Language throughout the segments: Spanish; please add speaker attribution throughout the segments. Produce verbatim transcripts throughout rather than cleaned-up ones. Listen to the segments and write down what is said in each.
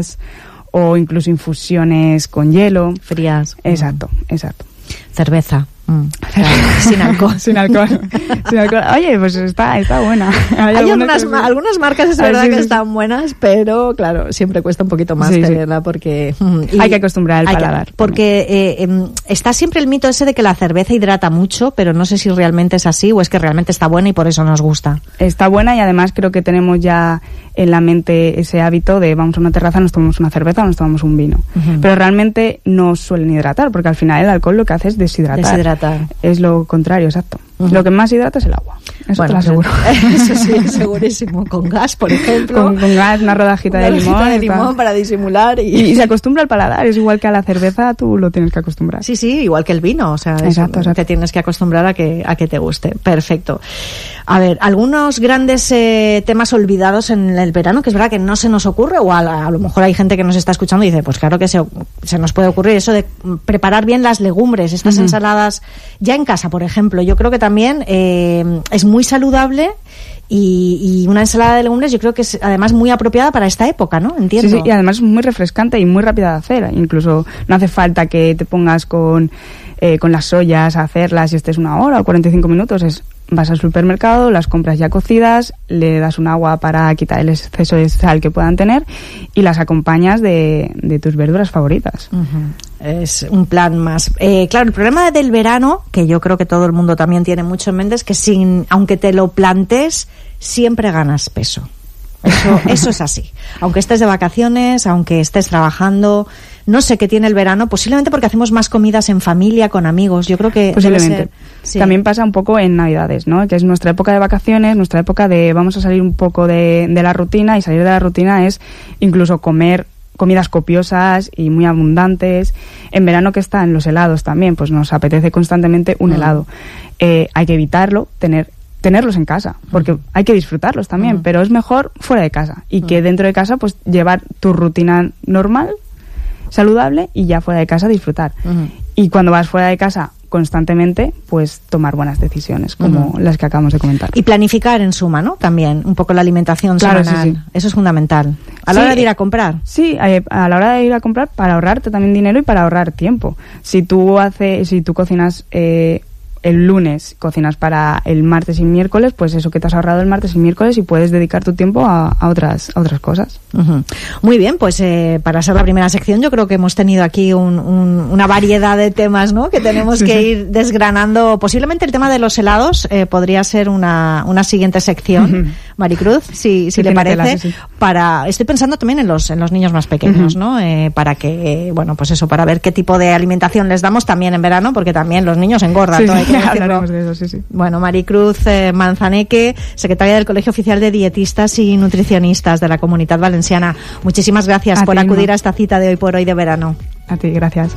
Speaker 1: frías o incluso infusiones con hielo.
Speaker 2: Frías.
Speaker 1: Exacto, mm. exacto.
Speaker 2: Cerveza. Mm. Sin alcohol.
Speaker 1: Sin alcohol. Sin alcohol. Oye, pues está, está buena.
Speaker 2: Hay, Hay algunas, ma- algunas marcas, es verdad, sí, que sí, están sí. buenas, pero claro, siempre cuesta un poquito más sí, tenerla sí. porque...
Speaker 1: Y hay que acostumbrar el paladar.
Speaker 2: Que, porque eh, eh, está siempre el mito ese de que la cerveza hidrata mucho, pero no sé si realmente es así o es que realmente está buena y por eso nos gusta.
Speaker 1: Está buena y además creo que tenemos ya en la mente ese hábito de vamos a una terraza, nos tomamos una cerveza o nos tomamos un vino. Uh-huh. Pero realmente no suelen hidratar, porque al final el alcohol lo que hace es deshidratar.
Speaker 2: Deshidratar.
Speaker 1: Es lo contrario, exacto. Uh-huh. Lo que más hidrata es el agua. Eso bueno, te lo aseguro.
Speaker 2: Eso sí, segurísimo. Con gas, por ejemplo.
Speaker 1: Con, con gas, una rodajita
Speaker 2: una
Speaker 1: de limón.
Speaker 2: Una de limón está... para disimular. Y...
Speaker 1: y... y se acostumbra al paladar. Es igual que a la cerveza, tú lo tienes que acostumbrar.
Speaker 2: Sí, sí, igual que el vino. O sea,
Speaker 1: exacto,
Speaker 2: eso,
Speaker 1: exacto.
Speaker 2: te tienes que acostumbrar a que, a que te guste. Perfecto. A ver, algunos grandes eh, temas olvidados en el verano, que es verdad que no se nos ocurre, o a, a lo mejor hay gente que nos está escuchando y dice, pues claro que se, se nos puede ocurrir eso de preparar bien las legumbres, estas uh-huh. ensaladas ya en casa, por ejemplo. Yo creo que también eh, es muy saludable y, y una ensalada de legumbres yo creo que es además muy apropiada para esta época, ¿no? Entiendo.
Speaker 1: Sí, sí, y además es muy refrescante y muy rápida de hacer. Incluso no hace falta que te pongas con, eh, con las ollas a hacerlas y estés una hora o cuarenta y cinco minutos. Es vas al supermercado, las compras ya cocidas, le das un agua para quitar el exceso de sal que puedan tener y las acompañas de, de tus verduras favoritas.
Speaker 2: Uh-huh. Es un plan más. Eh, claro, el problema del verano, que yo creo que todo el mundo también tiene mucho en mente, es que sin, aunque te lo plantes, siempre ganas peso. Eso, eso es así. Aunque estés de vacaciones, aunque estés trabajando, no sé qué tiene el verano, posiblemente porque hacemos más comidas en familia, con amigos. Yo creo que
Speaker 1: posiblemente.
Speaker 2: Debe ser, sí.
Speaker 1: También pasa un poco en Navidades, ¿no? Que es nuestra época de vacaciones, nuestra época de vamos a salir un poco de, de la rutina, y salir de la rutina es incluso comer comidas copiosas y muy abundantes. En verano, que están los helados también, pues nos apetece constantemente un mm. helado. Eh, hay que evitarlo, tener tenerlos en casa, porque hay que disfrutarlos también, uh-huh. pero es mejor fuera de casa y uh-huh. que dentro de casa pues llevar tu rutina normal, saludable, y ya fuera de casa disfrutar. Uh-huh. Y cuando vas fuera de casa constantemente, pues tomar buenas decisiones, como uh-huh. las que acabamos de comentar.
Speaker 2: Y planificar en suma, ¿no? También un poco la alimentación
Speaker 1: claro,
Speaker 2: semanal.
Speaker 1: Sí, sí.
Speaker 2: Eso es fundamental. A la
Speaker 1: sí,
Speaker 2: hora de ir a comprar.
Speaker 1: Sí, a la hora de ir a comprar para ahorrarte también dinero y para ahorrar tiempo. Si tú haces, si tú cocinas eh, el lunes, cocinas para el martes y miércoles, pues eso que te has ahorrado el martes y miércoles, y puedes dedicar tu tiempo a, a otras a otras cosas.
Speaker 2: Uh-huh. Muy bien, pues eh, para ser la primera sección yo creo que hemos tenido aquí un, un, una variedad de temas, ¿no? Que tenemos sí, que sí. ir desgranando. Posiblemente el tema de los helados eh, podría ser una, una siguiente sección, uh-huh. Maricruz, si, si le parece. Tela, sí, sí. Para, estoy pensando también en los en los niños más pequeños, uh-huh. ¿no? Eh, para que, eh, bueno, pues eso, para ver qué tipo de alimentación les damos también en verano, porque también los niños engordan.
Speaker 1: Sí,
Speaker 2: ¿no?
Speaker 1: sí. Hablaremos de eso, sí, sí.
Speaker 2: Bueno, Maricruz eh, Manzaneque, secretaria del Colegio Oficial de Dietistas y Nutricionistas de la Comunidad Valenciana. Muchísimas gracias a por ti, acudir Inma. A esta cita de Hoy por Hoy de verano.
Speaker 1: A ti, gracias.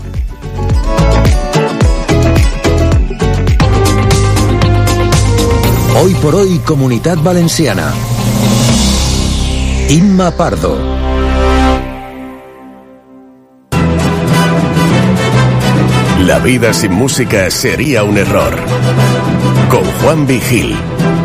Speaker 3: Hoy por Hoy, Comunidad Valenciana. Inma Pardo. La vida sin música sería un error. Con Juan Vigil.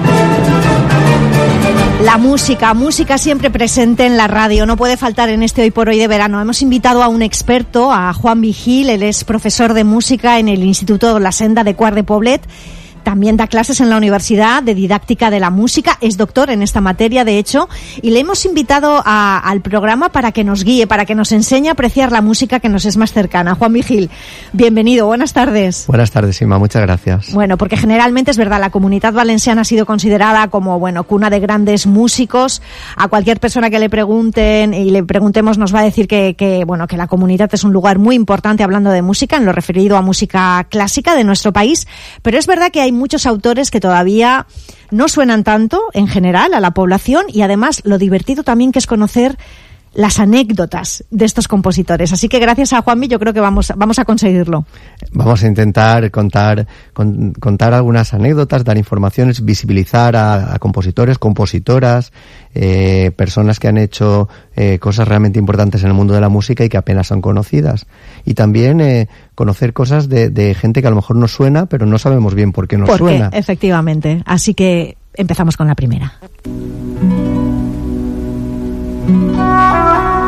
Speaker 2: La música, música siempre presente en la radio, no puede faltar en este Hoy por Hoy de verano. Hemos invitado a un experto, a Juan Vigil. Él es profesor de música en el Instituto La Senda de Quart de Poblet. También da clases en la Universidad de Didáctica de la Música, es doctor en esta materia, de hecho, y le hemos invitado a, al programa para que nos guíe, para que nos enseñe a apreciar la música que nos es más cercana. Juan Vigil, bienvenido, buenas tardes.
Speaker 4: Buenas tardes, Inma, muchas gracias.
Speaker 2: Bueno, porque generalmente es verdad, la Comunidad Valenciana ha sido considerada como, bueno, cuna de grandes músicos. A cualquier persona que le pregunten y le preguntemos nos va a decir que, que, bueno, que la comunidad es un lugar muy importante hablando de música, en lo referido a música clásica de nuestro país, pero es verdad que hay muchos autores que todavía no suenan tanto en general a la población, y además lo divertido también que es conocer las anécdotas de estos compositores. Así que gracias a Juanmi yo creo que vamos, vamos a conseguirlo.
Speaker 4: Vamos a intentar contar, con, contar algunas anécdotas, dar informaciones, visibilizar a, a compositores, compositoras, eh, personas que han hecho eh, cosas realmente importantes en el mundo de la música y que apenas son conocidas. Y también eh, conocer cosas de, de gente que a lo mejor nos suena, pero no sabemos bien por qué nos
Speaker 2: ¿Por
Speaker 4: suena.
Speaker 2: Qué? Efectivamente. Así que empezamos con la primera.